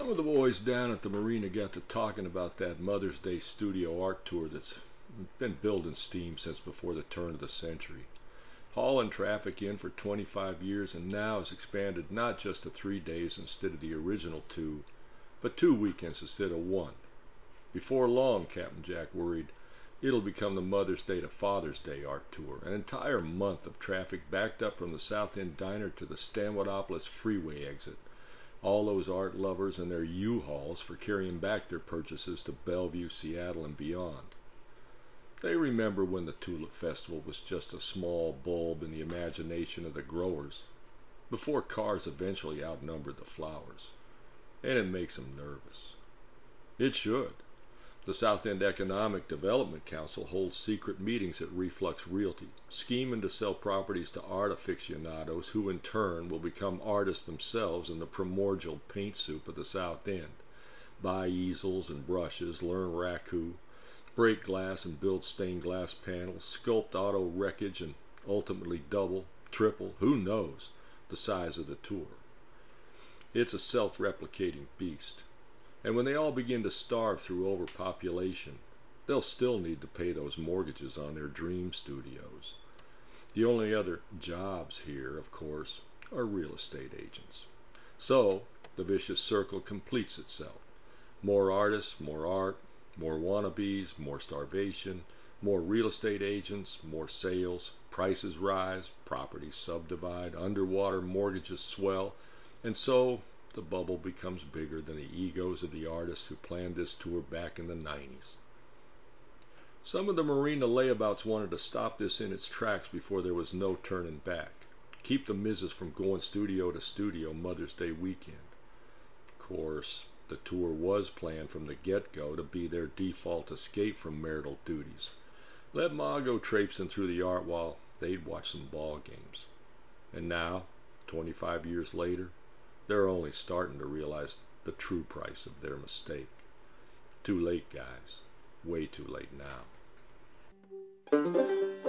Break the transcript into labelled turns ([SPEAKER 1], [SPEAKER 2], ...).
[SPEAKER 1] Some of the boys down at the marina got to talking about that Mother's Day studio art tour that's been building steam since before the turn of the century. Hauling traffic in for 25 years and now has expanded not just to 3 days instead of the original two, but 2 weekends instead of one. Before long, Captain Jack worried, it'll become the Mother's Day to Father's Day art tour, an entire month of traffic backed up from the South End Diner to the Stanwodopolis Freeway exit. All those art lovers and their U-Hauls for carrying back their purchases to Bellevue, Seattle, and beyond. They remember when the Tulip Festival was just a small bulb in the imagination of the growers, before cars eventually outnumbered the flowers. And it makes them nervous. It should. The South End Economic Development Council holds secret meetings at Reflux Realty, scheming to sell properties to art aficionados who in turn will become artists themselves in the primordial paint soup of the South End. Buy easels and brushes, learn raku, break glass and build stained glass panels, sculpt auto wreckage, and ultimately double, triple, who knows, the size of the tour. It's a self-replicating beast. And when they all begin to starve through overpopulation, they'll still need to pay those mortgages on their dream studios. The only other jobs here, of course, are real estate agents. So, the vicious circle completes itself. More artists, more art, more wannabes, more starvation, more real estate agents, more sales, prices rise, properties subdivide, underwater mortgages swell, and so the bubble becomes bigger than the egos of the artists who planned this tour back in the 90s. Some of the marina layabouts wanted to stop this in its tracks before there was no turning back. Keep the missus from going studio to studio Mother's Day weekend. Of course, the tour was planned from the get-go to be their default escape from marital duties. Let Ma go traipsing through the art while they'd watch some ball games. And now, 25 years later, they're only starting to realize the true price of their mistake. Too late, guys. Way too late now.